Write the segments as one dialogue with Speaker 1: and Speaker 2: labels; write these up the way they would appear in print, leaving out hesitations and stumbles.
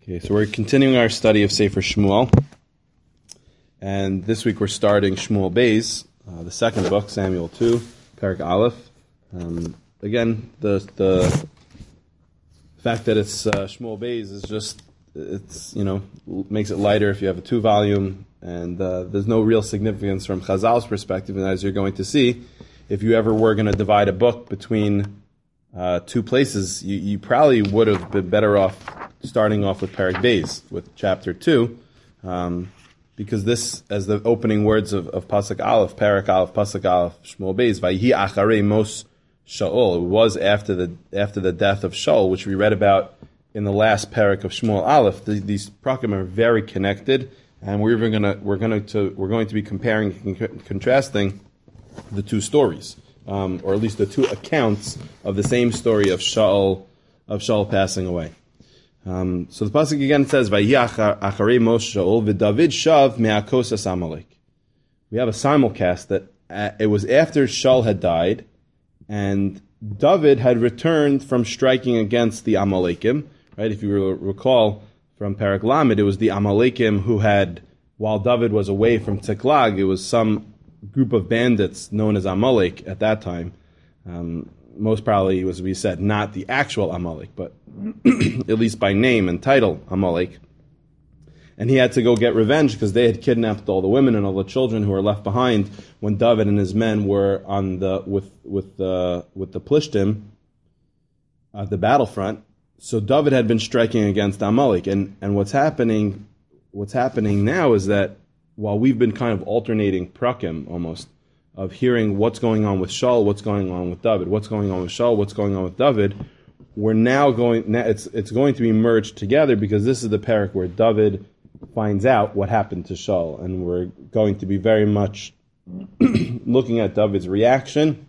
Speaker 1: Okay, so we're continuing our study of Sefer Shmuel, and this week we're starting Shmuel Beis, the second book, Samuel 2, Perek Aleph. Again, the fact that it's Shmuel Beis is just, makes it lighter if you have a 2-volume, and there's no real significance from Chazal's perspective, and as you're going to see, if you ever were going to divide a book between two places, you probably would have been better off starting off with Perek Beis, with chapter 2, because this, as the opening words of Pasuk Aleph, Perek Aleph, Pasuk Aleph, Shmuel Beis, Vayihi acharei mos Shaul. It was after the death of Shaul, which we read about in the last Perek of Shmuel Aleph. These prakim are very connected, and we're going to be comparing and contrasting the two stories, or at least the two accounts of the same story of Shaul passing away. So the pasuk again says, "Vayihi acharei mos Shaul v'David shav me'akosas Amalek." We have a simulcast that it was after Shaul had died, and David had returned from striking against the Amalekim. Right? If you recall from Perek Lamed, it was the Amalekim who had, while David was away from Tziklag, it was some group of bandits known as Amalek at that time. Most probably, as we said, not the actual Amalek, but at least by name and title, Amalek. And he had to go get revenge because they had kidnapped all the women and all the children who were left behind when David and his men were on with the Plishtim at the battlefront. So David had been striking against Amalek, and what's happening now is that while we've been kind of alternating prakim almost, of hearing what's going on with Shaul, what's going on with David, what's going on with Shaul, what's going on with David, we're now it's going to be merged together because this is the parak where David finds out what happened to Shaul, and we're going to be very much looking at David's reaction,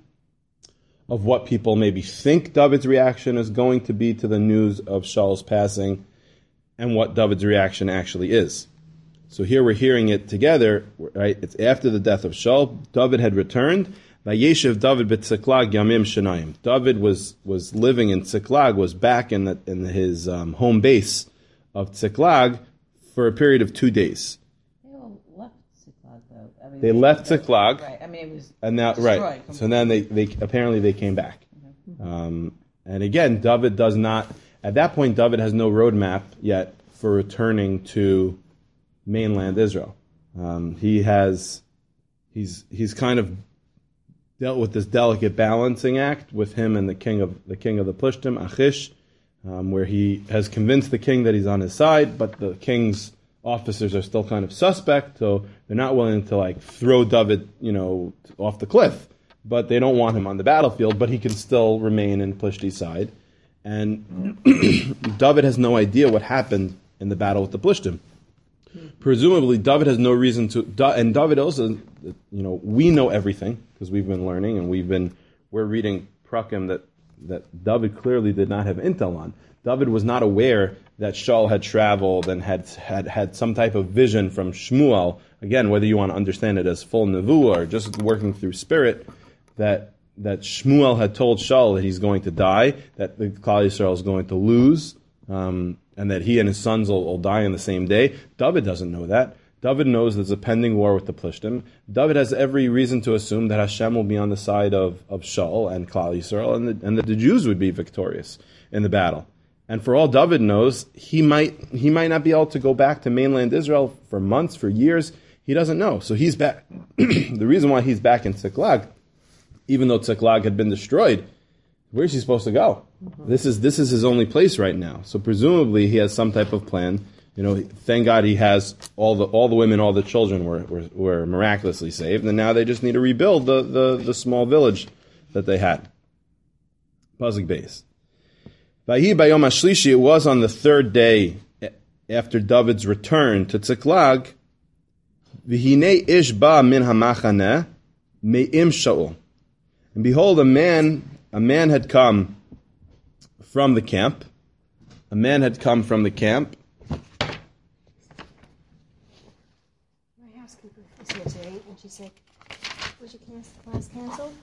Speaker 1: of what people maybe think David's reaction is going to be to the news of Shaul's passing, and what David's reaction actually is. So here we're hearing it together, right? It's after the death of Shaul. David had returned. Vayeshev David b'Tziklag yamim shenayim. David was living in Tziklag, was back in his home base of Tziklag for a period of 2 days.
Speaker 2: They all left Tziklag, though.
Speaker 1: They left Tziklag,
Speaker 2: right? I mean, it was
Speaker 1: and now
Speaker 2: destroyed.
Speaker 1: Right. So then they apparently came back. And again, David does not. At that point, David has no roadmap yet for returning to mainland Israel. He's kind of dealt with this delicate balancing act with him and the king of the Plishtim, Achish, where he has convinced the king that he's on his side, but the king's officers are still kind of suspect, so they're not willing to throw David, off the cliff, but they don't want him on the battlefield, but he can still remain in Plishti's side. And David has no idea what happened in the battle with the Plishtim. Presumably, David has no reason to, and David also, we know everything because we've been learning and we're reading prakim that David clearly did not have intel on. David was not aware that Shaul had traveled and had some type of vision from Shmuel. Again, whether you want to understand it as full nevuah or just working through spirit, that Shmuel had told Shaul that he's going to die, that the Klal Yisrael is going to lose, and that he and his sons will die on the same day. David doesn't know that. David knows there's a pending war with the Plishtim. David has every reason to assume that Hashem will be on the side of Shaul and Klal Yisrael, and that the Jews would be victorious in the battle. And for all David knows, he might not be able to go back to mainland Israel for months, for years. He doesn't know. So he's back. The reason why he's back in Tziklag, even though Tziklag had been destroyed, where's he supposed to go? Mm-hmm. This is his only place right now. So presumably he has some type of plan. Thank God he has all the women, all the children were miraculously saved, and now they just need to rebuild the small village that they had. Pasuk Beis. Vahi bayom hashlishi. It was on the third day after David's return to Tziklag. V'hinei ish ba min hamachaneh me'im Shaul. And behold, a man had come from the camp. A man had come from the camp.
Speaker 3: My housekeeper was here today, and she said, "Was your class canceled?"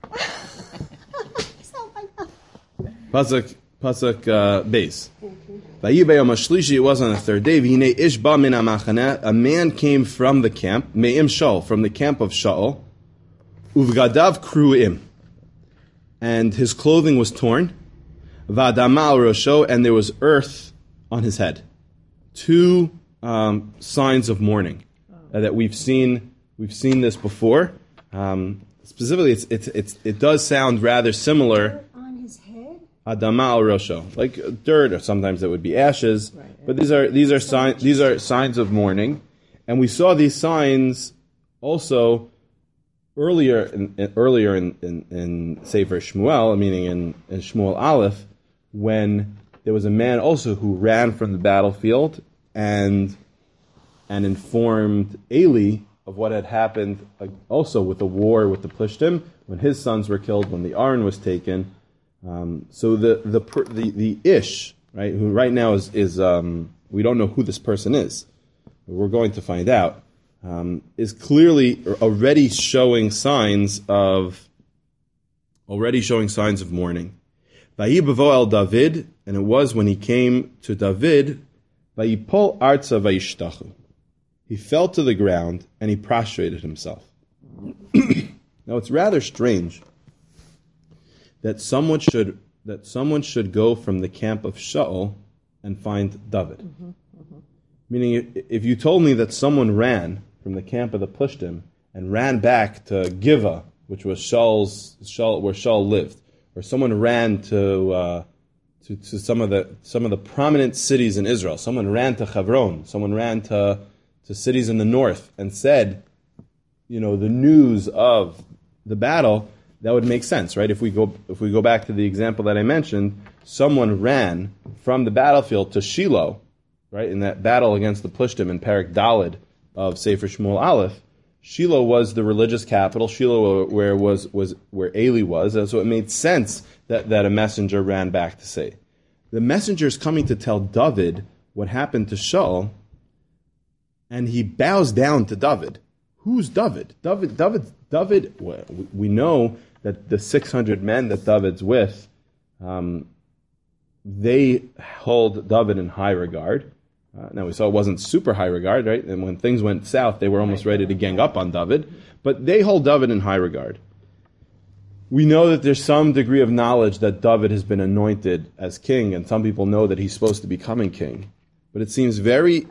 Speaker 3: So
Speaker 1: Pasuk Beis. It was on the third day. A man came from the camp, me'im Shaul, from the camp of Shaul, uvgadav kruim, and his clothing was torn, v'adama al rosho, and there was earth on his head. Two signs of mourning that we've seen. We've seen this before. Specifically, it does sound rather similar.
Speaker 3: On his head?
Speaker 1: Adama al rosho, like dirt, or sometimes it would be ashes. Right. But these are signs of mourning, and we saw these signs also earlier in Sefer Shmuel, meaning in Shmuel Aleph, when there was a man also who ran from the battlefield and informed Eli of what had happened also with the war with the Plishtim, when his sons were killed, when the Aron was taken. So the Ish, right, who right now is we don't know who this person is, but we're going to find out, is clearly already showing signs of mourning. Vayibavo el David, and it was when he came to David, Vayipol arza vayishtachu. He fell to the ground and he prostrated himself. Now it's rather strange that someone should go from the camp of Shaul and find David. Meaning, if you told me that someone ran from the camp of the Plishtim and ran back to Giva, which was where Shaul lived, or someone ran to some of the prominent cities in Israel, someone ran to Hebron, someone ran to cities in the north and said, the news of the battle, that would make sense, right? If we go back to the example that I mentioned, someone ran from the battlefield to Shiloh, right? In that battle against the Plishtim in Perek Daled of Sefer Shmuel Aleph, Shiloh was the religious capital. Shiloh where Eli was, and so it made sense that a messenger ran back to say. The messenger is coming to tell David what happened to Shaul, and he bows down to David. Who's David? David. We know that the 600 men that David's with, they hold David in high regard. Now we saw it wasn't super high regard, right? And when things went south, they were almost ready to gang up on David. But they hold David in high regard. We know that there's some degree of knowledge that David has been anointed as king, and some people know that he's supposed to be becoming king. But it seems very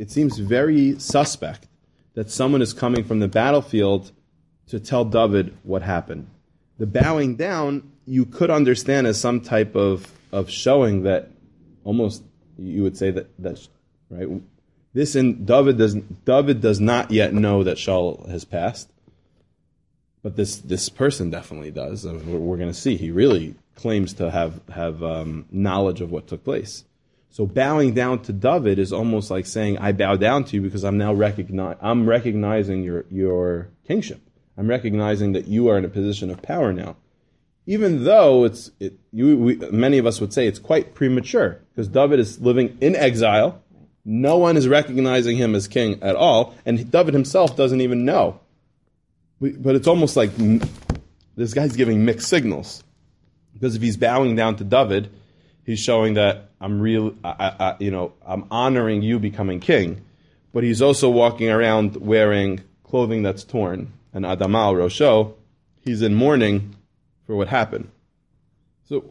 Speaker 1: suspect that someone is coming from the battlefield to tell David what happened. The bowing down, you could understand as some type of showing that almost you would say that's right. This in David does not yet know that Shaul has passed, but this person definitely does. We're going to see he really claims to have knowledge of what took place. So bowing down to David is almost like saying, I bow down to you because I'm now recognizing your kingship. I'm recognizing that you are in a position of power now. Even though many of us would say it's quite premature, because David is living in exile. No one is recognizing him as king at all, and David himself doesn't even know. But it's almost like this guy's giving mixed signals. Because if he's bowing down to David, he's showing that I'm honoring you becoming king, but he's also walking around wearing clothing that's torn. And Adama al Rosho, he's in mourning for what happened. So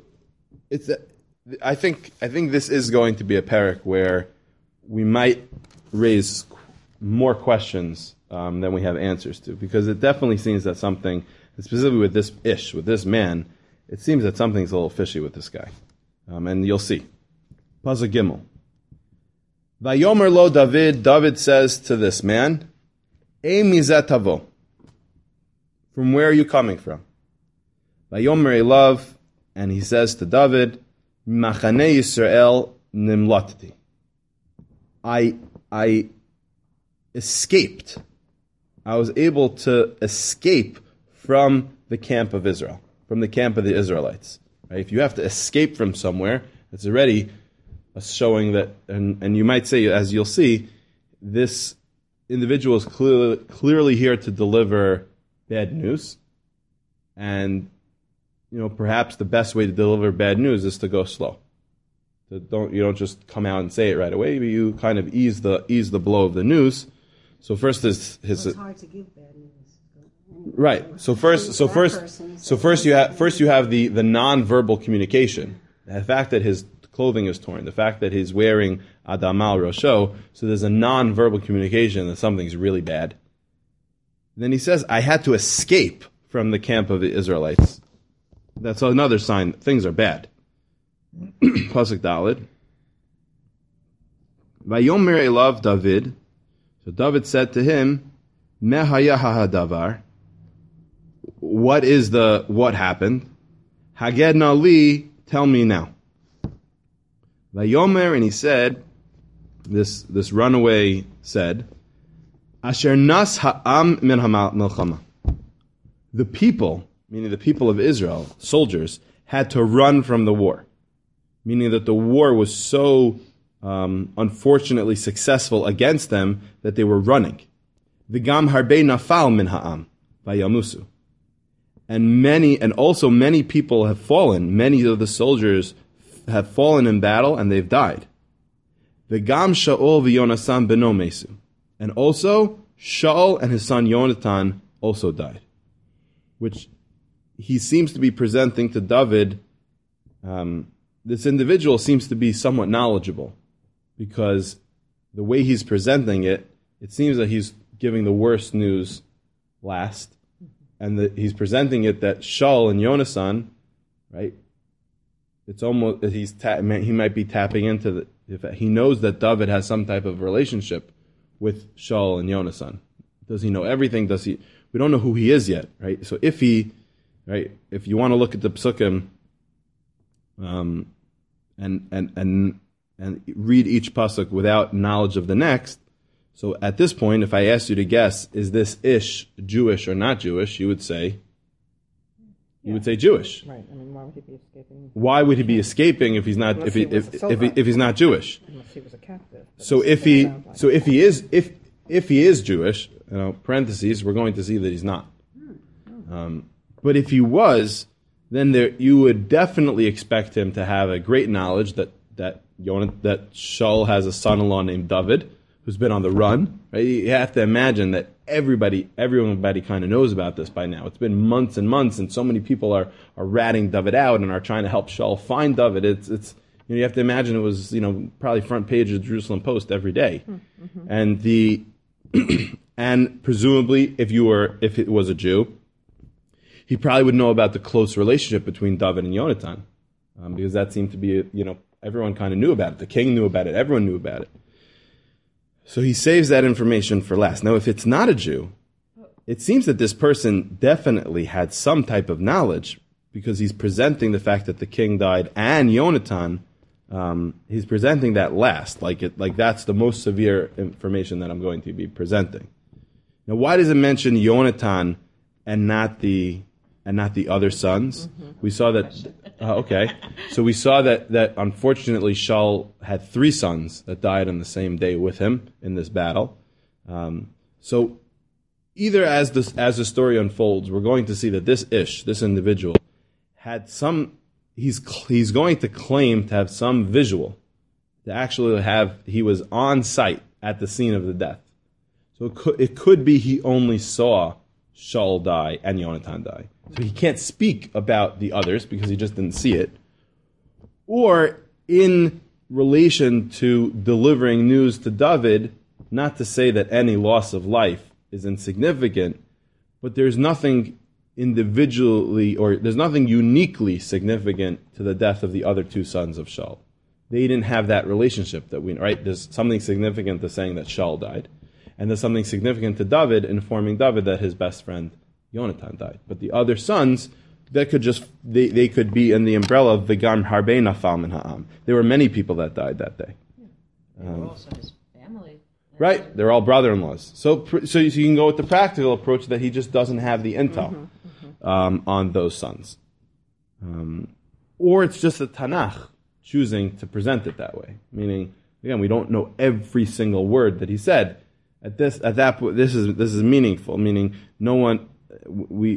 Speaker 1: I think this is going to be a parak where we might raise more questions than we have answers to, because it definitely seems that something, specifically with this man, it seems that something's a little fishy with this guy. And you'll see. Pasuk Gimel. Vayomer lo David says to this man, E mizeh tavo. From where are you coming from? Vayomer elav, and he says to David, Machane Yisrael nimlatati. I escaped. I was able to escape from the camp of Israel, from the camp of the Israelites. Right? If you have to escape from somewhere, it's already a showing that, and you might say, as you'll see, this individual is clearly here to deliver bad news. And, perhaps the best way to deliver bad news is to go slow. So you don't just come out and say it right away, but you kind of ease the blow of the news. So first is his.
Speaker 3: It's hard to give bad news.
Speaker 1: Right. So first you have the non-verbal communication. The fact that his clothing is torn, the fact that he's wearing adamal rosho, so there's a non-verbal communication that something's really bad. Then he says, I had to escape from the camp of the Israelites. That's another sign that things are bad. Pasuk Daled. Vayomer elav David. So David said to him, Mehaya hadavar. What happened? Haged nali, tell me now. Vayomer, and he said, this runaway said, Asher nas ha'am min ha'milchama. The people, meaning the people of Israel, soldiers, had to run from the war. Meaning that the war was so unfortunately successful against them that they were running. V'gam harbe nafal min ha'am vayamusu. And also many people have fallen. Many of the soldiers have fallen in battle and they've died. V'gam Shaul v'Yonasan beno mesu. And also Shaul and his son Yonatan also died. Which he seems to be presenting to David. This individual seems to be somewhat knowledgeable, because the way he's presenting it, it seems that he's giving the worst news last, and that he's presenting it that Shaul and Yonasan, right? It's almost he might be tapping into if he knows that David has some type of relationship with Shaul and Yonasan. Does he know everything? Does he? We don't know who he is yet, right? So if you want to look at the psukim, and read each pasuk without knowledge of the next. So at this point, if I asked you to guess, is this ish Jewish or not Jewish, you would say Jewish.
Speaker 4: Right. I mean, why would he be escaping?
Speaker 1: Why would he be escaping if he's not if he's not Jewish?
Speaker 4: Unless he was a captive.
Speaker 1: So if he is Jewish, parentheses, we're going to see that he's not. But if he was, then you would definitely expect him to have a great knowledge that Shaul has a son-in-law named David, who's been on the run. Right? You have to imagine that everybody kind of knows about this by now. It's been months and months, and so many people are ratting David out and are trying to help Shaul find David. It's you have to imagine it was probably front page of the Jerusalem Post every day, and and presumably if it was a Jew, he probably would know about the close relationship between David and Yonatan, because that seemed to be, everyone kind of knew about it. The king knew about it. Everyone knew about it. So he saves that information for last. Now, if it's not a Jew, it seems that this person definitely had some type of knowledge, because he's presenting the fact that the king died and Yonatan. He's presenting that last, like that's the most severe information that I'm going to be presenting. Now, why does it mention Yonatan and not the other sons? We saw that. Okay, so we saw that unfortunately Shaul had 3 sons that died on the same day with him in this battle. So either as the story unfolds, we're going to see that this individual, had some. He's going to claim to have some visual, to actually he was on site at the scene of the death. So it could be he only saw Shaul die and Yonatan die. So he can't speak about the others because he just didn't see it. Or in relation to delivering news to David, not to say that any loss of life is insignificant, but there's nothing individually, or there's nothing uniquely significant to the death of the other 2 sons of Shaul. They didn't have that relationship that right? There's something significant to saying that Shaul died, and there's something significant to David informing David that his best friend Yonatan died. But the other sons, that could just they could be in the umbrella of V'gam harbe nafal min ha'am. There were many people that died that day.
Speaker 2: They were also his family.
Speaker 1: Right, they're all brother-in-laws. So you can go with the practical approach that he just doesn't have the intel on those sons. Or it's just the Tanakh choosing to present it that way. Meaning, again, we don't know every single word that he said. This is meaningful. Meaning, no one. We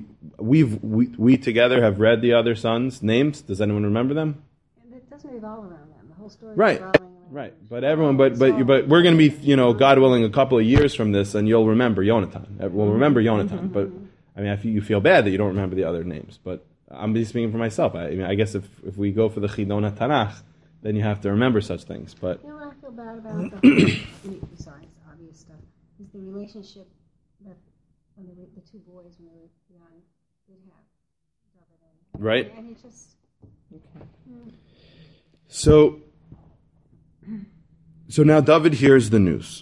Speaker 1: together have read the other sons' names. Does anyone remember them?
Speaker 3: And it doesn't revolve around them. The whole story
Speaker 1: Right.
Speaker 3: revolving around
Speaker 1: Right,
Speaker 3: Shmuel.
Speaker 1: but everyone, but we're going to be, God willing, a couple of years from this, and you'll remember Yonatan. We'll remember Yonatan, but I mean, you feel bad that you don't remember the other names. But I'm just speaking for myself. I guess if we go for the Chidon Tanakh, then you have to remember such things. But
Speaker 3: You know what I feel bad about the whole, besides obvious stuff, is the relationship that when the two boys when they were young did have. David and
Speaker 1: right,
Speaker 3: and it just
Speaker 1: so now David hears the news.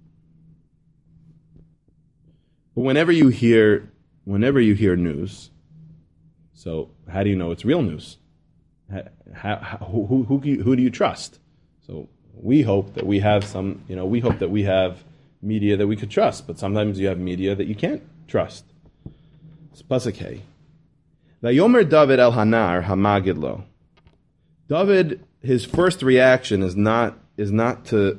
Speaker 1: But whenever you hear news, so how do you know it's real news? Who do you trust? So we hope that we have media that we could trust, but sometimes you have media that you can't trust. It's Pasuk Hey. Vayomer David el Hanar Hamagid lo. David, his first reaction is not to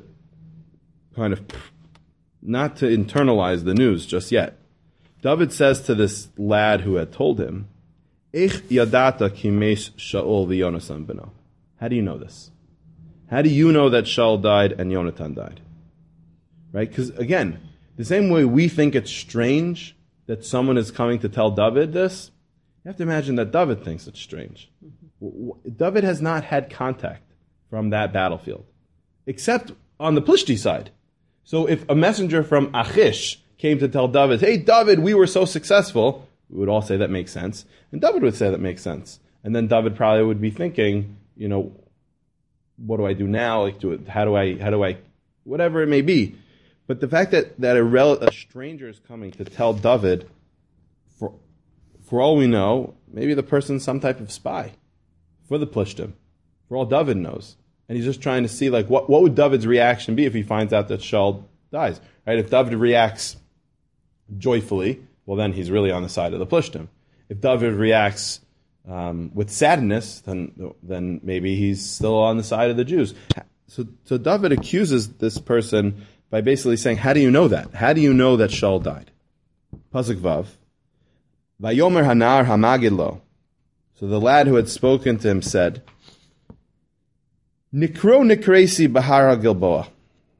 Speaker 1: internalize the news just yet. David says to this lad who had told him, Ich yadata kimesh Shaul v'Yonasan beno. How do you know this? How do you know that Shaul died and Yonatan died? Right? Because again, the same way we think it's strange that someone is coming to tell David this, you have to imagine that David thinks it's strange. David has not had contact from that battlefield, except on the Plishti side. So if a messenger from Achish came to tell David, hey, David, we were so successful, we would all say that makes sense. And David would say that makes sense. And then David probably would be thinking, what do I do now? How do I, whatever it may be. But the fact that a stranger is coming to tell David, for all we know, maybe the person's some type of spy for the Plishtim. For all David knows. And he's just trying to see, what would David's reaction be if he finds out that Shaul dies? Right? If David reacts joyfully, well, then he's really on the side of the Plishtim. If David reacts with sadness, then maybe he's still on the side of the Jews. So David accuses this person by basically saying, how do you know that? How do you know that Shaul died? Pasuk Vav. Vayomer Hanar Hamagid lo. So the lad who had spoken to him said, Nikro Nikresi Bahara Gilboa.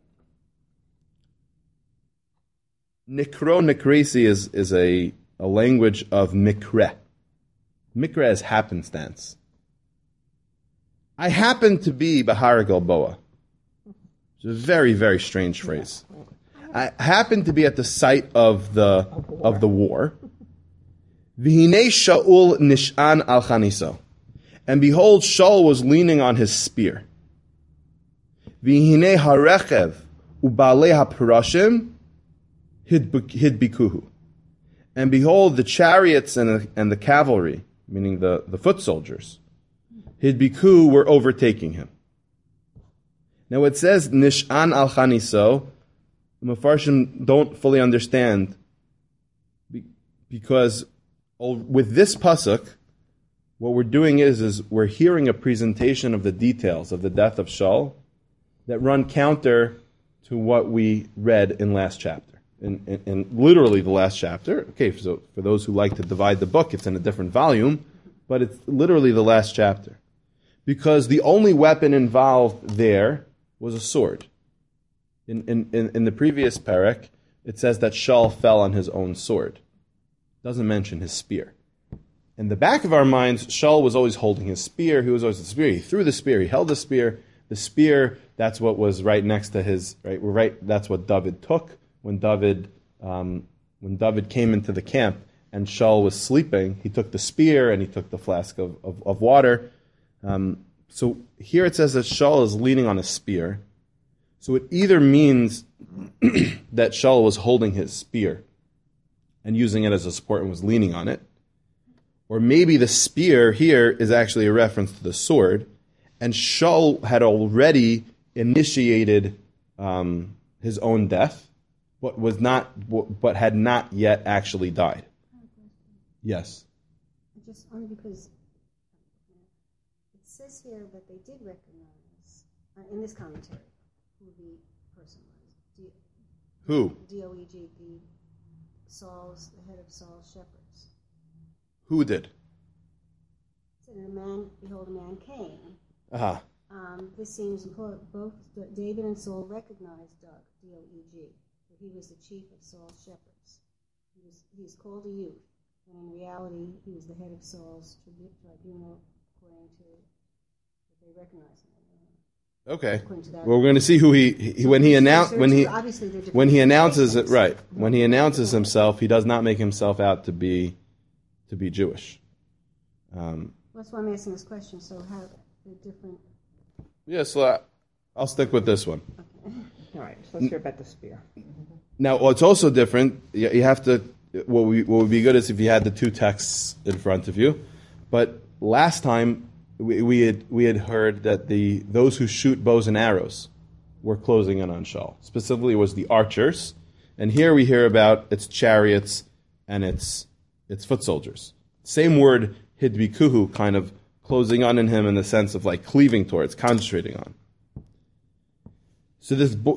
Speaker 1: Nikro Nikresi is a language of Mikre. Mikre is happenstance. I happen to be Bahara Gilboa. It's a very, very strange phrase. I happen to be at the site of the war. V'hinei Shaul nish'an al chaniso. And behold, Shaul was leaning on his spear. V'hinei harechev u'balei ha'parashim hidbikuhu. And behold, the chariots and the cavalry, meaning the foot soldiers, hidbiku, were overtaking him. Now it says nish'an al chaniso. The Mefarshim don't fully understand because with this pasuk, what we're doing is we're hearing a presentation of the details of the death of Shaul that run counter to what we read in last chapter. In literally the last chapter. Okay, so for those who like to divide the book, it's in a different volume, but it's literally the last chapter. Because the only weapon involved there was a sword. In the previous parak, it says that Shaul fell on his own sword. Doesn't mention his spear. In the back of our minds, Shaul was always holding his spear. He was always the spear. He threw the spear. He held the spear. The spear, that's what was right next to his, right. That's what David took when David came into the camp and Shaul was sleeping. He took the spear and he took the flask of water. So here it says that Shaul is leaning on a spear. So it either means that Shaul was holding his spear and using it as a support and was leaning on it. Or maybe the spear here is actually a reference to the sword, and Shaul had already initiated his own death, but had not yet actually died. Yes.
Speaker 3: just only because it says here that they did recognize in this commentary who the person was.
Speaker 1: Who?
Speaker 3: Doeg, the head of Saul's shepherds.
Speaker 1: Who did?
Speaker 3: It said, behold, a man came.
Speaker 1: Uh-huh.
Speaker 3: this seems both David and Saul recognized Doeg, D-O-E-G. He was the chief of Saul's shepherds. He was called a youth, when in reality he was the head of Saul's tribunal, according to what they recognized him.
Speaker 1: Okay. Well, we're going to see who he when he announces it, right. When he announces himself, he does not make himself out to be Jewish.
Speaker 3: That's why I'm asking this question. So how they're different?
Speaker 1: Yeah, so I'll stick with this one.
Speaker 3: Okay.
Speaker 4: All right, so let's hear about the spear.
Speaker 1: Now, what's also different, you have to. What would be good is if you had the two texts in front of you. But last time we had heard that those who shoot bows and arrows were closing in on Shaul. Specifically, it was the archers, and here we hear about its chariots and its foot soldiers. Same word hidbikuhu, kind of closing on in him in the sense of like cleaving towards, concentrating on. So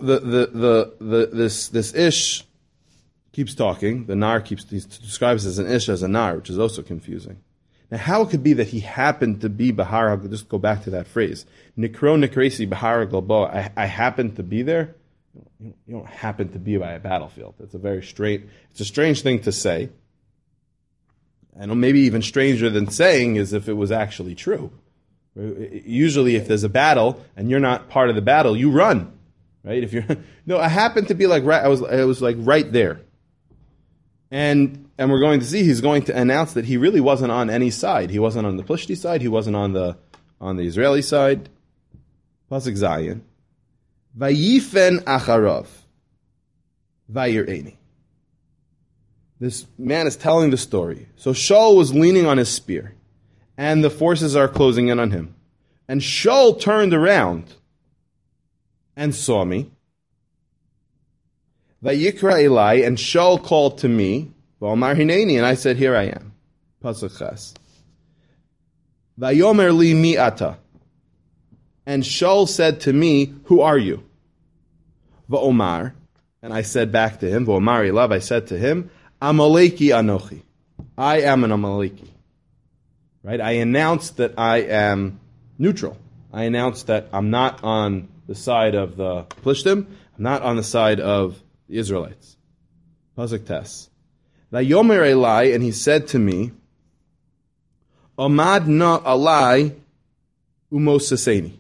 Speaker 1: this ish keeps talking. The nar he describes as an ish as a nar, which is also confusing. Now, how it could be that he happened to be Bahar? Just go back to that phrase. Nikro nikresi Bahar Galboa. I happened to be there. You don't happen to be by a battlefield. It's a strange thing to say. And maybe even stranger than saying is if it was actually true. Usually, if there's a battle and you're not part of the battle, you run, right? I happened to be like right. I was like right there. And we're going to see he's going to announce that he really wasn't on any side. He wasn't on the Plishti side. He wasn't on the Israeli side. Pasuk Zayin. Vayifen acharov. Vayir'eni. This man is telling the story. So Shaul was leaning on his spear, and the forces are closing in on him. And Shaul turned around and saw me. Vayikra Eli, and Shaul called to me, V'omar hineni, and I said, here I am. Pasuk Ches. Vayomer li mi ata, and Shaul said to me, who are you? V'omar, and I said back to him, V'omar elav, I said to him, Amaleki anochi, I am an Amaleki. Right? I announced that I am neutral. I announced that I'm not on the side of the Plishtim, I'm not on the side of the Israelites. Pasuk Tes. Vayomer Eli, and he said to me, Amad na alai umosaseni.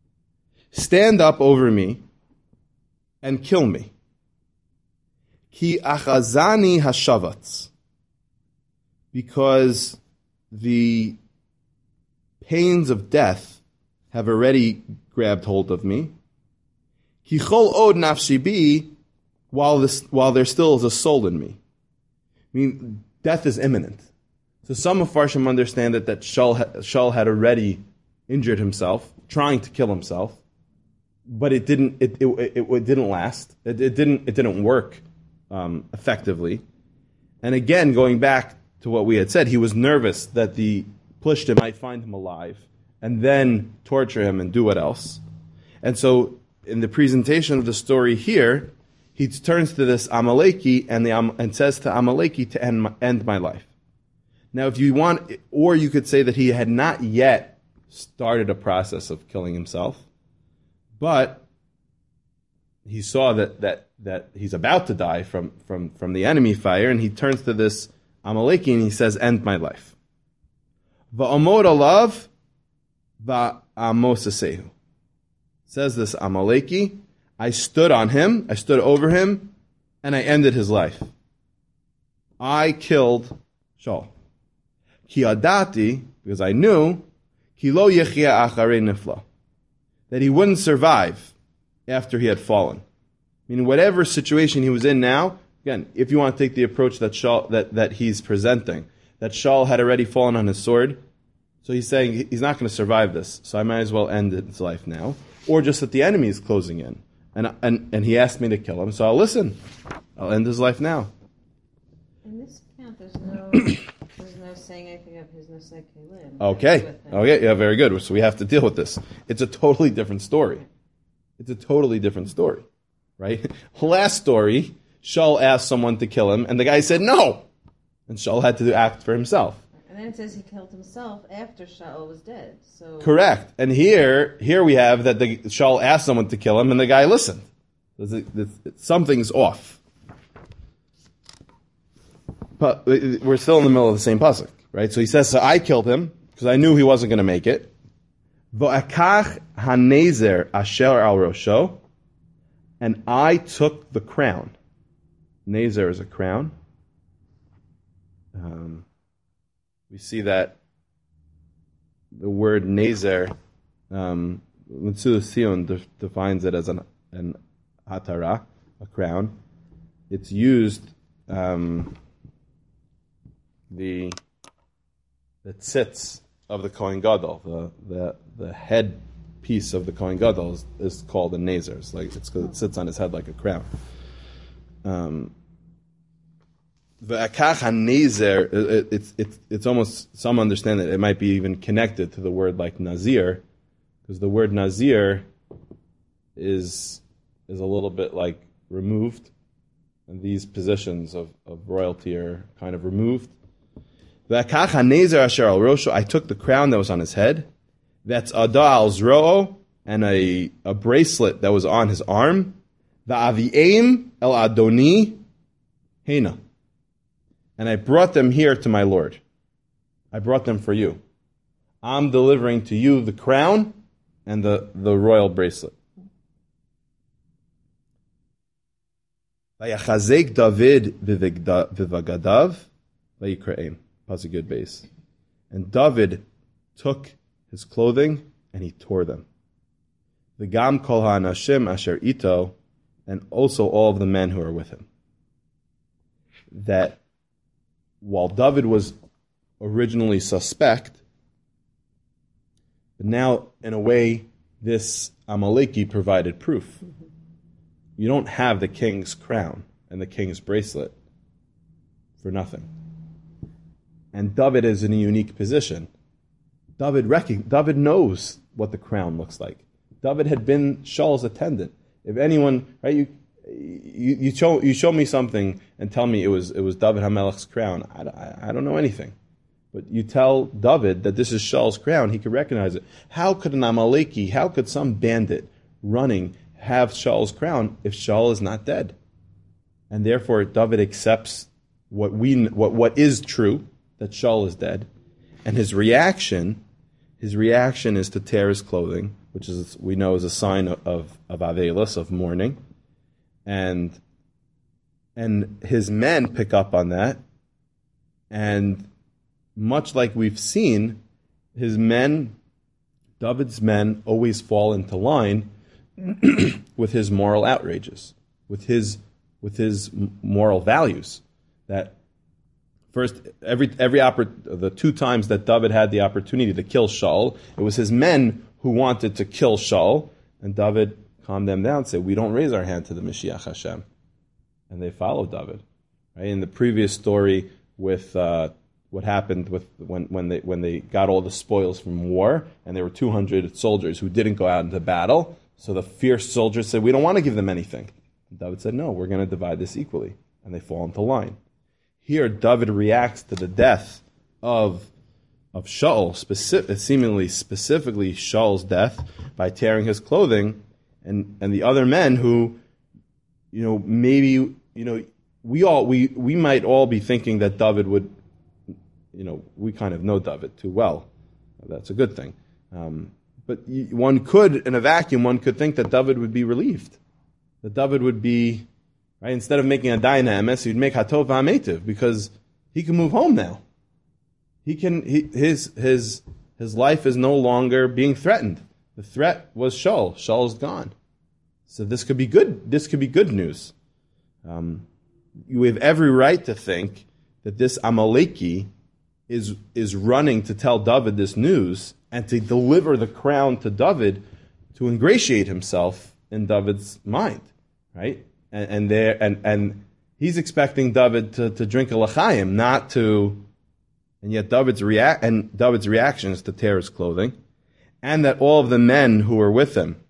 Speaker 1: Stand up over me and kill me. Ki achazani hashavatz. Because the pains of death have already grabbed hold of me. Ki chol od nafshi bi, while there still is a soul in me. I mean, death is imminent. So some of Farshim understand that Shaul had already injured himself, trying to kill himself, but it didn't last. It didn't work effectively. And again, going back to what we had said, he was nervous that the Plishtim might find him alive and then torture him and do what else. And so in the presentation of the story here, he turns to this Amaleki and says to Amaleki to end my life. Now, if you want, or you could say that he had not yet started a process of killing himself, but he saw that he's about to die from the enemy fire, and he turns to this Amaleki and he says, end my life. Va'amod alav va'amosasehu. Says this Amaleki, I stood over him, and I ended his life. I killed Shaul. Ki adati, because I knew, ki lo yechia acharei nifla, that he wouldn't survive after he had fallen. Meaning whatever situation he was in now, again, if you want to take the approach that he's presenting, that Shaul had already fallen on his sword, so he's saying he's not going to survive this, so I might as well end his life now. Or just that the enemy is closing in. And he asked me to kill him, so I'll listen. I'll end his life now.
Speaker 2: In this account, there's no saying anything of his Nesek Kelim.
Speaker 1: Okay, yeah, very good. So we have to deal with this. It's a totally different story. Right? Last story, Shaul asked someone to kill him, and the guy said no. And Shaul had to act for himself.
Speaker 2: And then it says he killed himself after Shaul was dead. So
Speaker 1: Correct. And here we have that the Shaul asked someone to kill him, and the guy listened. Something's off. But we're still in the middle of the same pasuk, right? So he says, "So I killed him because I knew he wasn't going to make it." V'akach hanezer asher al rosho, and I took the crown. Nezer is a crown. We see that the word Nezer, Metzudas Sion defines it as an hatara, a crown. It's used, the tzitz of the Kohen Gadol, the head piece of the Kohen Gadol is called a Nezer. It's like it sits on his head like a crown. The akach hanezer, it's almost, some understand that it might be even connected to the word like nazir, because the word nazir is a little bit like removed, and these positions of royalty are kind of removed. The akach hanezer asher al rosho, I took the crown that was on his head. That's ada al zroo, and a bracelet that was on his arm. The avi'im el adoni hena. And I brought them here to my Lord. I brought them for you. I'm delivering to you the crown and the royal bracelet. Vayachazek David v'vagadav vayikraim. That's a good base. And David took his clothing and he tore them. V'gam kol ha'anashim asher ito, and also all of the men who are with him. That while David was originally suspect, but now, in a way, this Amaleki provided proof. You don't have the king's crown and the king's bracelet for nothing. And David is in a unique position. David knows what the crown looks like. David had been Shaul's attendant. If anyone, right, you show me something and tell me it was David HaMelech's crown, I don't know anything. But you tell David that this is Shaul's crown, he could recognize it. How could an Amaleki, how could some bandit running have Shaul's crown if Shaul is not dead? And therefore David accepts what is true, that Shaul is dead. And his reaction is to tear his clothing, which is, we know, is a sign of Avelis, of mourning. And his men pick up on that, and much like we've seen, David's men always fall into line with his moral outrages, with his moral values. That first, the two times that David had the opportunity to kill Shaul, it was his men who wanted to kill Shaul, and David calmed them down and said, "We don't raise our hand to the Mashiach Hashem," and they followed David. Right? In the previous story with what happened with when they got all the spoils from war, and there were 200 soldiers who didn't go out into battle, so the fierce soldiers said, "We don't want to give them anything." And David said, "No, we're going to divide this equally," and they fall into line. Here, David reacts to the death of Shaul, seemingly specifically Shaul's death, by tearing his clothing, and the other men who, maybe, we might all be thinking that David would, we kind of know David too well. That's a good thing. But one could, in a vacuum, one could think that David would be relieved. That David would be, right, instead of making a dayan ha'emes, he'd make hatov ha'metiv, because he can move home now. His life is no longer being threatened. The threat was Shaul. Shaul's gone. So this could be good. This could be good news. You have every right to think that this Amaleki is running to tell David this news and to deliver the crown to David to ingratiate himself in David's mind, right? And he's expecting David to drink a l'chaim, not to. And yet David's reaction is to tear his clothing, and that all of the men who were with him,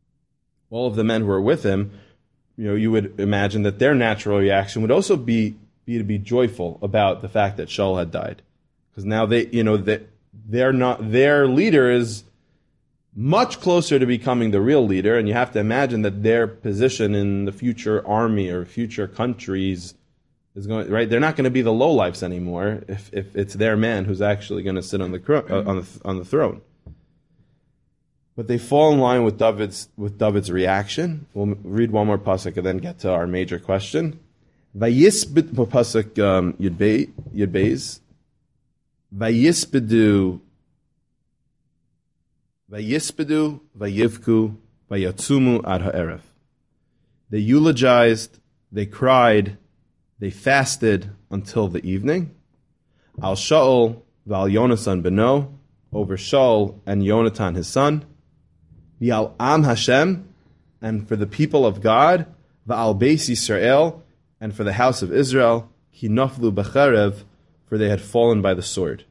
Speaker 1: you would imagine that their natural reaction would also be to be joyful about the fact that Shaul had died. because now they're not, their leader is much closer to becoming the real leader, and you have to imagine that their position in the future army or future countries is going, right. They're not going to be the lowlifes anymore if it's their man who's actually going to sit on the throne. But they fall in line with David's reaction. We'll read one more pasuk and then get to our major question. Vayispid pasuk Yud Beis. Vayispidu, vayivku, vayatsumu ad ha'erev. They eulogized, they cried, they fasted until the evening. Al Shaul v'al Yonasan beno, over Shaul and Yonatan his son. V'al Am Hashem, and for the people of God. V'al Beis Yisrael, and for the house of Israel. Ki naflu b'cherev, for they had fallen by the sword.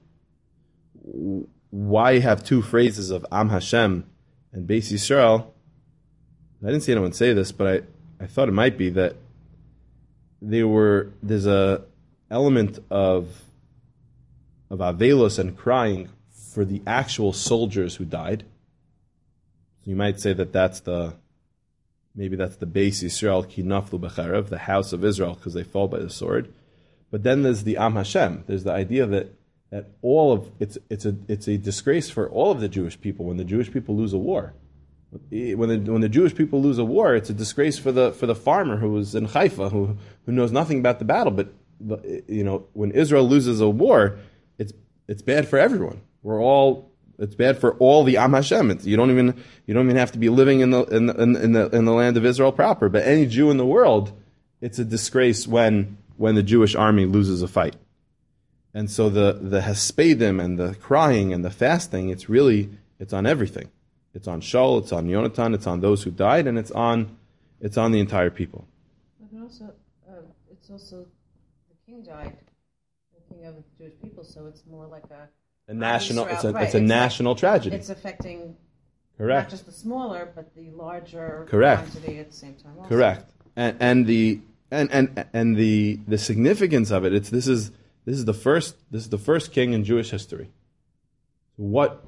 Speaker 1: Why have two phrases of Am Hashem and Beis Yisrael? I didn't see anyone say this, but I thought it might be that there's a element of avelos and crying for the actual soldiers who died. So you might say that that's the Beis Yisrael ki naflu b'cherev, the house of Israel, because they fall by the sword. But then there's the Am Hashem. There's the idea that all of it's a disgrace for all of the Jewish people when the Jewish people lose a war. When the Jewish people lose a war, it's a disgrace for the farmer who was in Haifa who knows nothing about the battle. But when Israel loses a war, it's bad for everyone. It's bad for all the Am Hashem. You don't even have to be living in the land of Israel proper. But any Jew in the world, it's a disgrace when the Jewish army loses a fight. And so the hespedim and the crying and the fasting, it's on everything. It's on Shaul, it's on Yonatan, it's on those who died, and it's on the entire people.
Speaker 2: But it's also the king died, the king of the Jewish people, so it's more like a
Speaker 1: national.
Speaker 2: Israel,
Speaker 1: it's a national tragedy.
Speaker 2: It's affecting
Speaker 1: correct,
Speaker 2: not just the smaller, but the larger
Speaker 1: correct
Speaker 2: quantity at the same time. Also.
Speaker 1: Correct, and the significance of it. This is the first king in Jewish history. When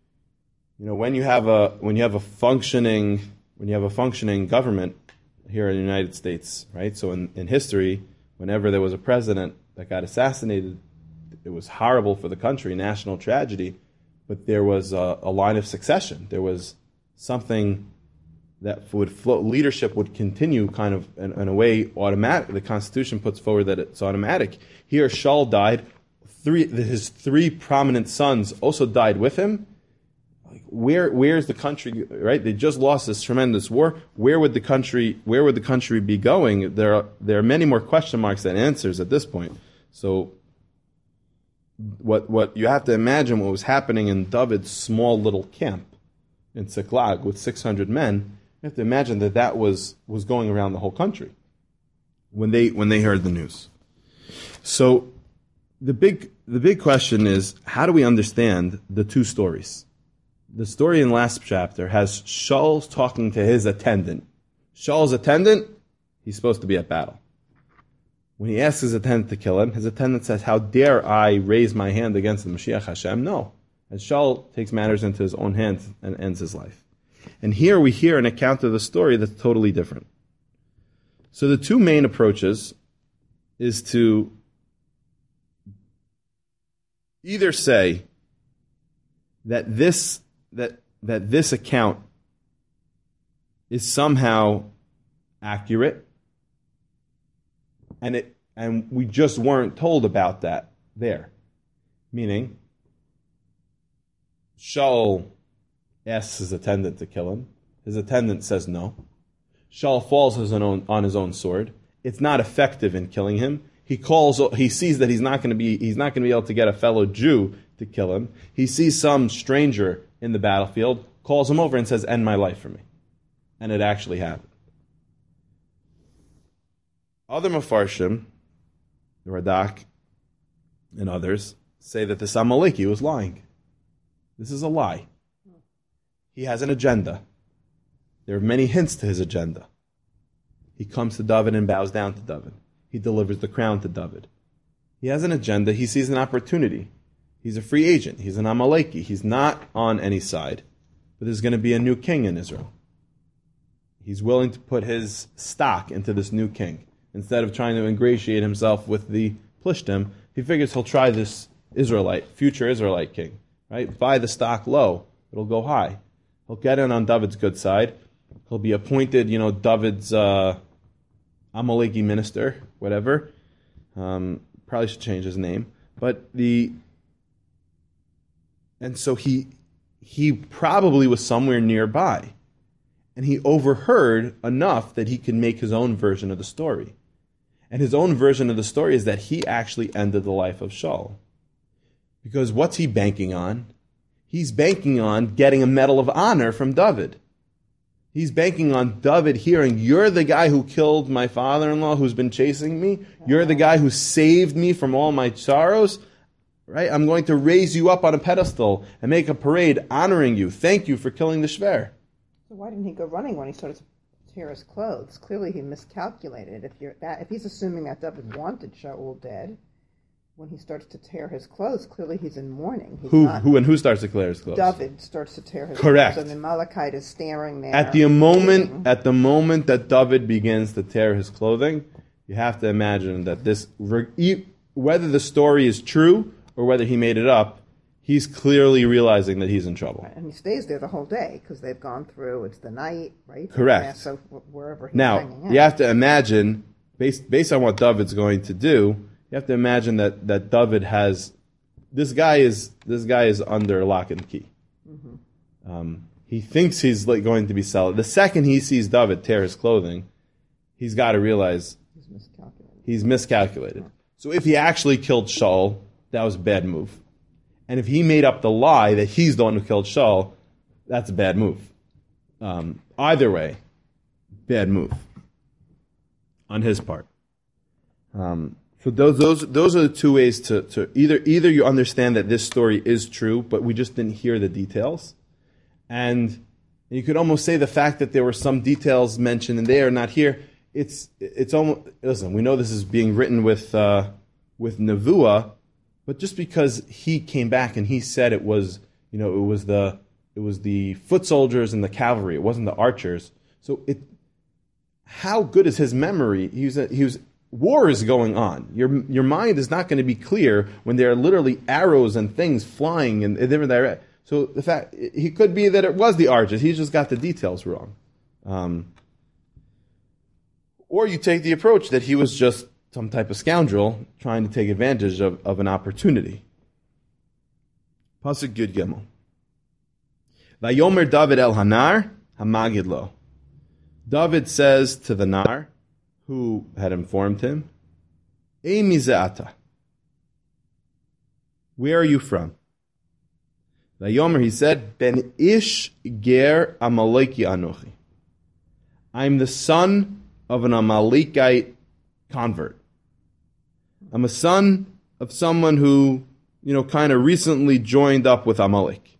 Speaker 1: you have a functioning government here in the United States, right? So in history, whenever there was a president that got assassinated, it was horrible for the country, national tragedy. But there was a line of succession. There was something that would flow. Leadership would continue, kind of in a way, automatic. The Constitution puts forward that it's automatic. Here, Shaul died. His three prominent sons also died with him. Where's the country? Right? They just lost this tremendous war. Where would the country be going? There are many more question marks than answers at this point. So, what you have to imagine what was happening in David's small little camp in Siklag with 600 men. You have to imagine that was going around the whole country when they heard the news. So, the big question is, how do we understand the two stories? The story in last chapter has Shaul talking to his attendant. Shaul's attendant, he's supposed to be at battle. When he asks his attendant to kill him, his attendant says, "How dare I raise my hand against the Mashiach Hashem?" No. And Shaul takes matters into his own hands and ends his life. And here we hear an account of the story that's totally different. So the two main approaches is to either say that this account is somehow accurate, and we just weren't told about that there. Meaning, Shaul asks his attendant to kill him. His attendant says no. Shaul falls on his own sword. It's not effective in killing him. He sees that he's not going to be able to get a fellow Jew to kill him. He sees some stranger in the battlefield, calls him over and says, "End my life for me." And it actually happened. Other Mefarshim, the Radak and others, say that this Amaleki was lying. This is a lie. He has an agenda. There are many hints to his agenda. He comes to David and bows down to David. He delivers the crown to David. He has an agenda. He sees an opportunity. He's a free agent. He's an Amaleki. He's not on any side. But there's going to be a new king in Israel. He's willing to put his stock into this new king. Instead of trying to ingratiate himself with the Plishtim, he figures he'll try this future Israelite king. Right? Buy the stock low. It'll go high. He'll get in on David's good side. He'll be appointed, David's Amaleki minister, whatever. Probably should change his name. And so he probably was somewhere nearby. And he overheard enough that he could make his own version of the story. And his own version of the story is that he actually ended the life of Shaul. Because what's he banking on? He's banking on getting a medal of honor from David. He's banking on David hearing, you're the guy who killed my father-in-law who's been chasing me. You're the guy who saved me from all my sorrows. Right? I'm going to raise you up on a pedestal and make a parade honoring you. Thank you for killing the Shver.
Speaker 4: So why didn't he go running when he started to tear his clothes? Clearly he miscalculated. If he's assuming that David wanted Shaul dead, when he starts to tear his clothes, clearly he's in mourning.
Speaker 1: Who starts to tear his clothes?
Speaker 4: David starts to tear his
Speaker 1: Correct.
Speaker 4: clothes. And the Malachite is staring there.
Speaker 1: At the moment that David begins to tear his clothing, you have to imagine that whether the story is true or whether he made it up, he's clearly realizing that he's in trouble.
Speaker 4: Right. And he stays there the whole day because they've gone through, it's the night, right?
Speaker 1: Correct.
Speaker 4: Yeah, so wherever he's hanging out.
Speaker 1: You have to imagine, based on what David's going to do, you have to imagine that David has, this guy is under lock and key. Mm-hmm. He thinks he's going to be solid. The second he sees David tear his clothing, he's got to realize he's miscalculated. So if he actually killed Shaul, that was a bad move. And if he made up the lie that he's the one who killed Shaul, that's a bad move. Either way, bad move on his part. So those are the two ways to either you understand that this story is true, but we just didn't hear the details, and you could almost say the fact that there were some details mentioned and they are not here. It's almost, listen. We know this is being written with nevuah, but just because he came back and he said it was the foot soldiers and the cavalry, it wasn't the archers. So how good is his memory? He was. War is going on. Your mind is not going to be clear when there are literally arrows and things flying in different directions. So the fact, he could be that it was the archers. He's just got the details wrong. Or you take the approach that he was just some type of scoundrel trying to take advantage of an opportunity. Pasuk Yud Gimel. Vayomer David el Hanar Hamagid lo. David says to the Nar, who had informed him, Ei mizeata. Where are you from? Vayomer, he said, Ben ish ger Amaleki anochi. I'm the son of an Amalekite convert. I'm a son of someone who, kind of recently joined up with Amalek.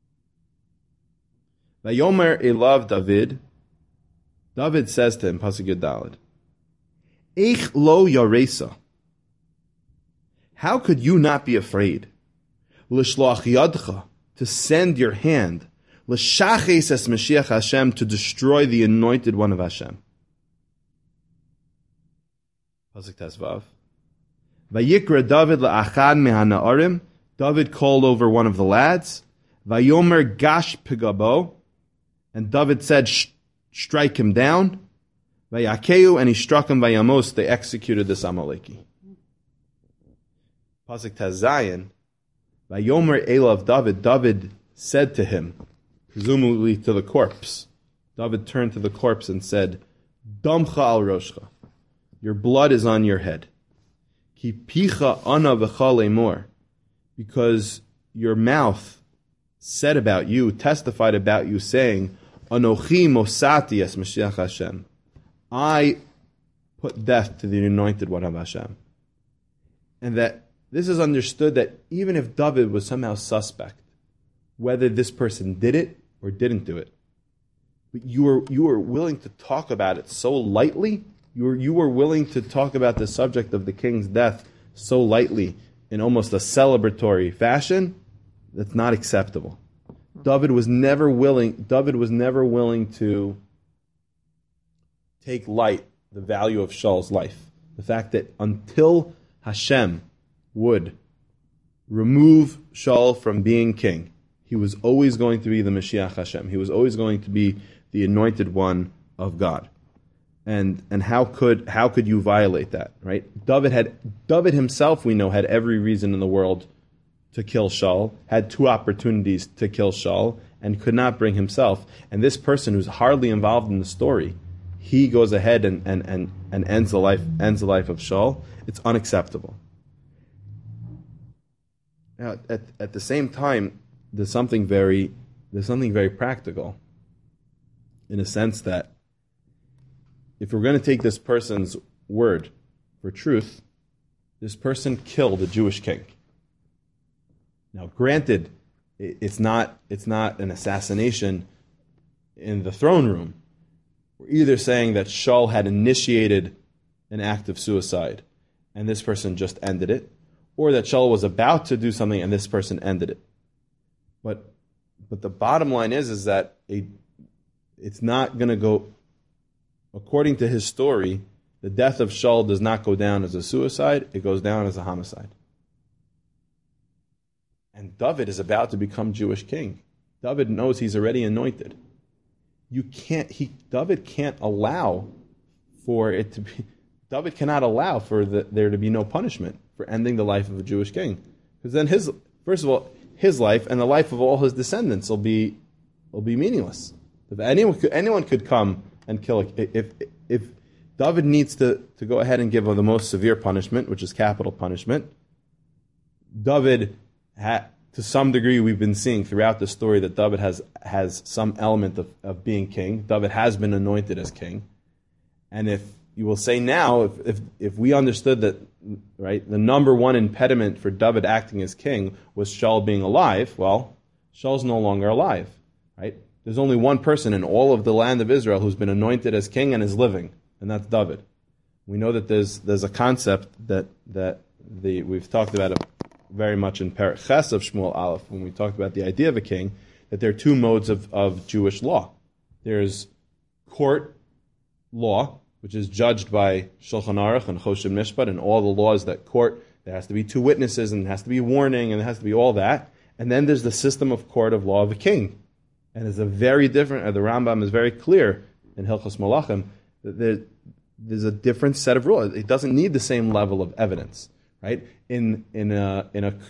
Speaker 1: Vayomer elav David. David says to him, Pasuk Yud Daled, Eich lo yaresa. How could you not be afraid? L'shloach yadcha, to send your hand, l'shaches es Mashiach Hashem, to destroy the anointed one of Hashem. Pasuk Tesvav. Vayikra David la'achad mehana'arim. David called over one of the lads. Vayomer gash pigabo. And David said, strike him down. Vayakeu, and he struck him. Vayamos, they executed this Amaleki. Pasuk Tazayin. Vayomer elav David. David said to him, presumably to the corpse. David turned to the corpse and said, Damcha al roshcha. Your blood is on your head. Ki picha ana v'cha lemor. Because your mouth said about you, testified about you, saying, Anochi mosati es Mashiach Hashem. I put death to the anointed one of Hashem. And that this is understood that even if David was somehow suspect, whether this person did it or didn't do it, but you were willing to talk about it so lightly, you were willing to talk about the subject of the king's death so lightly, in almost a celebratory fashion, that's not acceptable. David was never willing to take light the value of Shaul's life. The fact that until Hashem would remove Shaul from being king, he was always going to be the Mashiach Hashem. He was always going to be the anointed one of God. And how could you violate that, right? David himself, we know, had every reason in the world to kill Shaul, had 2 opportunities to kill Shaul, and could not bring himself. And this person who's hardly involved in the story, he goes ahead and ends the life of Shaul. It's unacceptable. Now, at the same time, there's something very practical, in a sense that if we're going to take this person's word for truth, this person killed a Jewish king. Now, granted, it's not an assassination in the throne room. We're either saying that Shaul had initiated an act of suicide and this person just ended it, or that Shaul was about to do something and this person ended it. But the bottom line is that it's not going to go, according to his story, the death of Shaul does not go down as a suicide, it goes down as a homicide. And David is about to become Jewish king. David knows he's already anointed. David cannot allow for there to be no punishment for ending the life of a Jewish king. Because then his life and the life of all his descendants will be meaningless. If anyone could come and kill if David needs to go ahead and give the most severe punishment, which is capital punishment, David to some degree, we've been seeing throughout the story that David has some element of being king. David has been anointed as king. And if you will say now, if we understood that, right, the number one impediment for David acting as king was Shaul being alive, well, Shaul's no longer alive, right? There's only one person in all of the land of Israel who's been anointed as king and is living, and that's David. We know that there's a concept that we've talked about it very much in Perek Ches of Shmuel Aleph, when we talked about the idea of a king, that there are 2 modes of Jewish law. There's court law, which is judged by Shulchan Aruch and Choshen Mishpat, and all the laws that court, there has to be 2 witnesses, and there has to be warning, and there has to be all that. And then there's the system of court of law of a king. And it's a very different, the Rambam is very clear in Hilchos Malachim, that there's a different set of rules. It doesn't need the same level of evidence, right? In a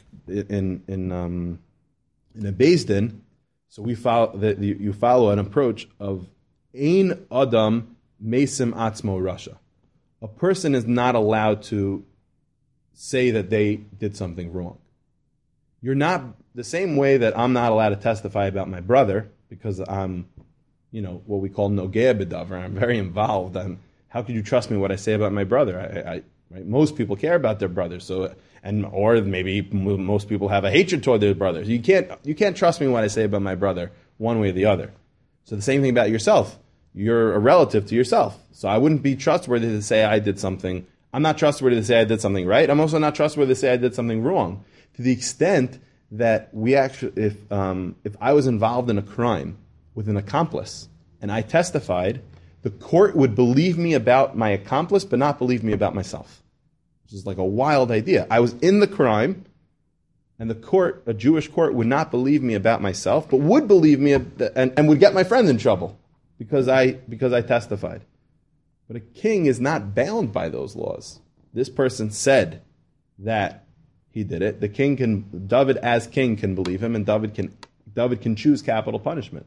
Speaker 1: Beis Din, so you follow an approach of Ein Adam Mesim Atzmo Rasha. A person is not allowed to say that they did something wrong. You're not, the same way that I'm not allowed to testify about my brother because I'm, what we call Nogea B'Davar. I'm very involved. How could you trust me what I say about my brother? Right? Most people care about their brothers, or maybe most people have a hatred toward their brothers. You can't trust me what I say about my brother one way or the other. So the same thing about yourself. You're a relative to yourself. So I wouldn't be trustworthy to say I did something. I'm not trustworthy to say I did something right. I'm also not trustworthy to say I did something wrong. To the extent that we actually, if I was involved in a crime with an accomplice and I testified, the court would believe me about my accomplice but not believe me about myself. Which is like a wild idea. I was in the crime, and the court, a Jewish court, would not believe me about myself, but would believe me and would get my friend in trouble because I testified. But a king is not bound by those laws. This person said that he did it. David as king can believe him, and David can choose capital punishment.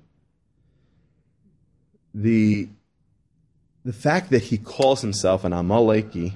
Speaker 1: The fact that he calls himself an Amaleki,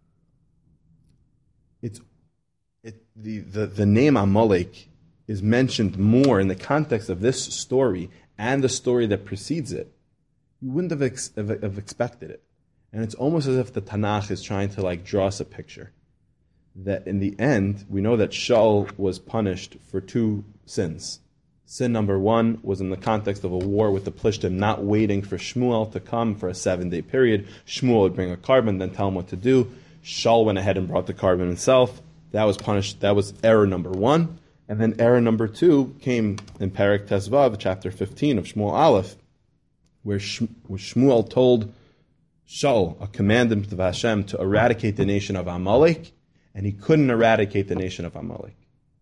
Speaker 1: the name Amalek is mentioned more in the context of this story and the story that precedes it. You wouldn't have expected it. And it's almost as if the Tanakh is trying to draw us a picture. That in the end, we know that Shaul was punished for 2 sins. Sin number 1 was in the context of a war with the Plishtim, not waiting for Shmuel to come for a 7-day period. Shmuel would bring a carbon, then tell him what to do. Shaul went ahead and brought the carbon himself, That was punished. That was error number 1. And then error number 2 came in Perek Tezvav, chapter 15 of Shmuel Aleph, where Shmuel told Shaul, a commandment of Hashem, to eradicate the nation of Amalek, and he couldn't eradicate the nation of Amalek.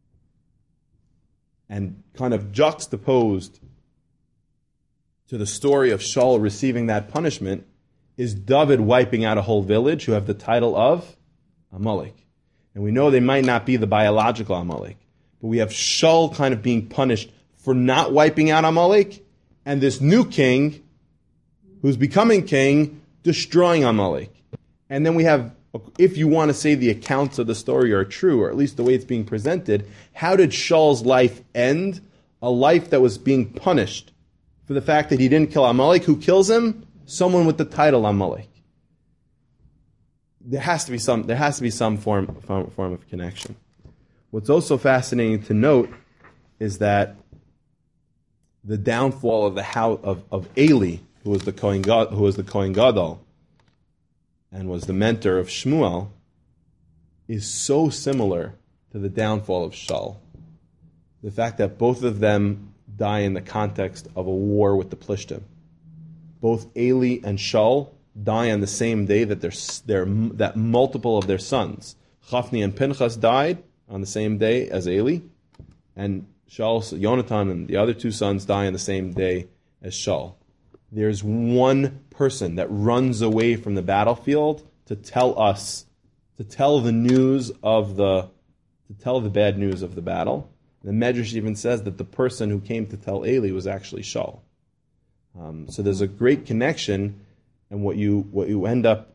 Speaker 1: And kind of juxtaposed to the story of Shaul receiving that punishment is David wiping out a whole village who have the title of Amalek. And we know they might not be the biological Amalek, but we have Shaul kind of being punished for not wiping out Amalek, and this new king, who's becoming king, destroying Amalek. And then we have, if you want to say the accounts of the story are true, or at least the way it's being presented, how did Shaul's life end? A life that was being punished for the fact that he didn't kill Amalek. Who kills him? Someone with the title Amalek. There has to be some form of connection. What's also fascinating to note is that the downfall of the house of Eli, who was the Kohen Gadol, and was the mentor of Shmuel, is so similar to the downfall of Shaul. The fact that both of them die in the context of a war with the Plishtim. Both Eli and Shaul die on the same day that multiple of their sons, Chafni and Pinchas, died on the same day as Eli, and Shaul, Yonatan, and the other 2 sons die on the same day as Shaul. There's one person that runs away from the battlefield to tell the bad news of the battle. The Medrash even says that the person who came to tell Eli was actually Shaul. So there's a great connection, and what you end up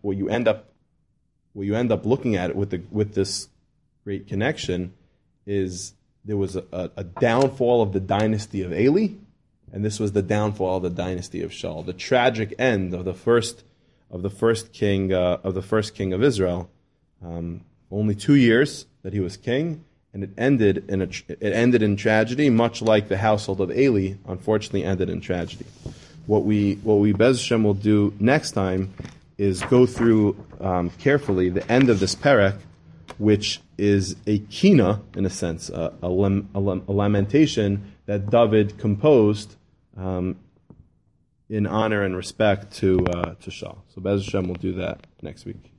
Speaker 1: looking at with this great connection is there was a downfall of the dynasty of Eli, and this was the downfall of the dynasty of Shaul. The tragic end of the first king of Israel. Only 2 years that he was king, and it ended in tragedy, much like the household of Eli unfortunately ended in tragedy. What we Bez Hashem will do next time is go through carefully the end of this perek, which is a kina, in a sense, a lamentation that David composed in honor and respect to Shaul. So Bez Hashem will do that next week.